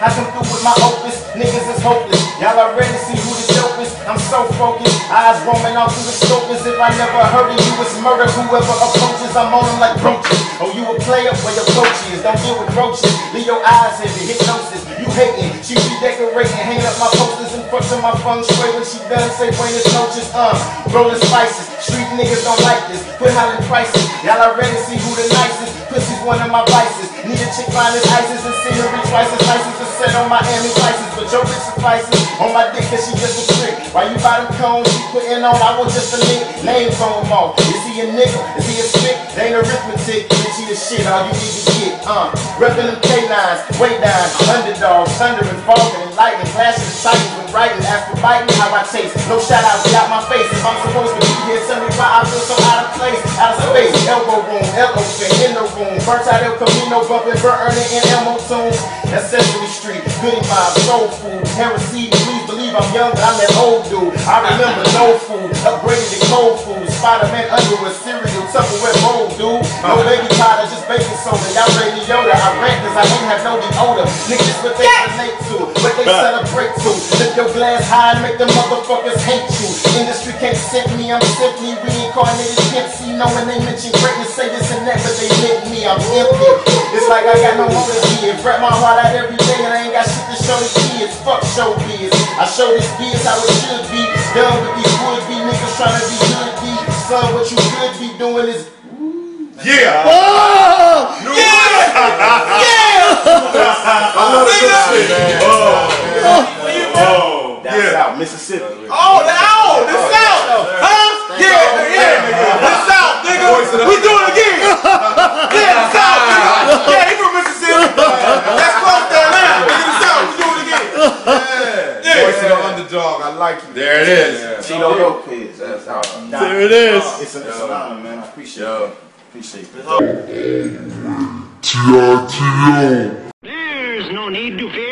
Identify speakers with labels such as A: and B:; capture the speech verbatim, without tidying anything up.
A: I come through with my opus, niggas is hopeless. Y'all already see who the dope is. I'm so focused, eyes roaming all through the scope as if I never heard of you. It's murder, whoever approaches, I'm on them like roaches. Oh, you a player where your coach is. Don't deal with roaches, leave your eyes heavy, hypnosis. You hating, she redecorating, hanging up my posters in front of my feng shui. When she done, say buenas noches, uh, rolling spices. Street niggas don't like this, quit hollering prices. Y'all already see who the nicest. Pussy's one of my vices. Need a chick fine as ISIS and scenery twice as license to set on Miami license. But your bitch suffices on my dick cause she just a trick. Why you buy them cones she putting on? I want just a link, names on them all. Is he a nigga? Is he a stick? They ain't arithmetic, bitch he the shit, all you need to get. Uh, reppin' them K nines, way down, underdogs, thunder and falling and lightning, flashing the titans when writing. After biting, how I taste. No shout outs out my face. If I'm supposed to be here, tell me why I feel so out of place. Out of space, elbow room, elephant in the room. Burnt out El Camino, bumping, burnt earning in Elmo tunes. That's Sesame Street, goody mob, soul food, heresy. Please believe I'm young, but I'm that old dude. I remember no food, upgraded to cold food. Spider-Man under a cereal, Tupperware bowl, dude. No baby powder, just baking soda. Y'all ready Yoda? I rant cause I ain't have no deodor. Niggas what they relate to, what they celebrate to. Lift your glass high and make them motherfuckers hate you. Industry can't sent me, I'm simply reincarnated. Can't see no when they mention greatness, say this and that, but they meant me. I'm empty. It's like I got no more to give. Rap my heart out every day and I ain't got shit to show the kids. Fuck showbiz. I show this biz how it should be. Done with these would-be niggas trying to be good be. Son, what you could be doing is
B: yeah.
C: Oh!
B: New
C: Yeah! Yeah!
B: I love this shit, man. Oh.
A: oh, that's
B: Yeah.
A: out, Mississippi.
C: Oh, the out! The South! Huh? Yeah, yeah. The South, nigga. We do it again. Yeah, the South, nigga. Yeah, he from Mississippi. That's close to Atlanta. Nigga, the South, we do it again.
B: Yeah.
C: Yeah.
B: Voice of the underdog. I like you.
C: There it is.
B: Yeah.
A: Tito Lopez. That's out.
C: There it is.
A: It's an honor, man. I appreciate it. Appreciate it.
D: There's no need to fear.